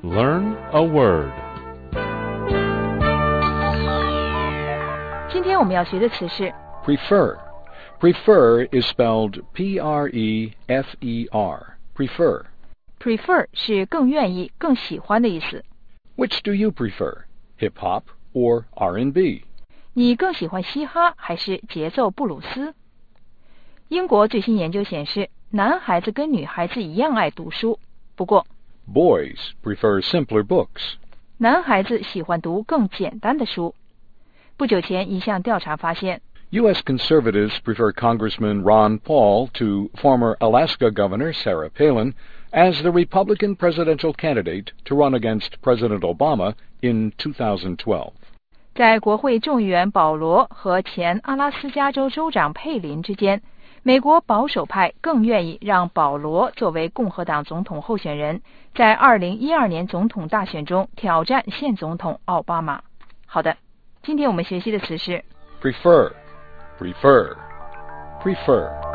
Learn a word. 今天我们要学的词是 Prefer. Prefer is spelled P-R-E-F-E-R. Prefer. prefer 是更愿意、更喜欢的意思。 Which do you prefer? Hip-hop or R&B? 你更喜欢嘻哈还是节奏布鲁斯？英国最新研究显示，男孩子跟女孩子一样爱读书，不过 Boys prefer simpler books. 男孩子喜欢读更简单的书。不久前，一项调查发现， U.S. conservatives prefer Congressman Ron Paul to former Alaska Governor Sarah Palin as the Republican presidential candidate to run against President Obama in 2012. 在国会众议员保罗和前阿拉斯加州州长佩林之间，美国保守派更愿意让保罗作为共和党总统候选人，在2012年总统大选中挑战现总统奥巴马。好的，今天我们学习的词是 Prefer. Prefer. Prefer.